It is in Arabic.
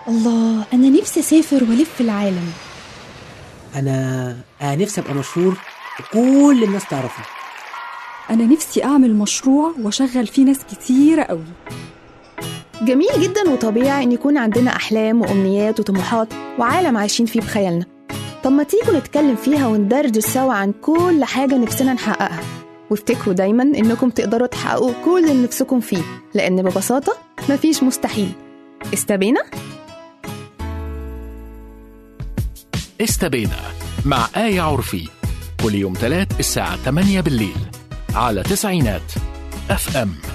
الله، أنا نفسي أسافر وألف العالم. أنا نفسي أبقى مشهور وكل الناس تعرفني. أنا نفسي أعمل مشروع وأشغل فيه ناس كتيرة قوي. جميل جدا وطبيعي إن يكون عندنا أحلام وأمنيات وطموحات وعالم عايشين فيه بخيالنا. طب ما تيجوا نتكلم فيها وندردش سوا عن كل حاجة نفسنا نحققها، وافتكروا دايما إنكم تقدروا تحققوا كل اللي نفسكم فيه، لأن ببساطة مفيش مستحيل. استبينا؟ استبينا مع آية عرفي، كل يوم 3 الساعة 8 بالليل على 90 FM.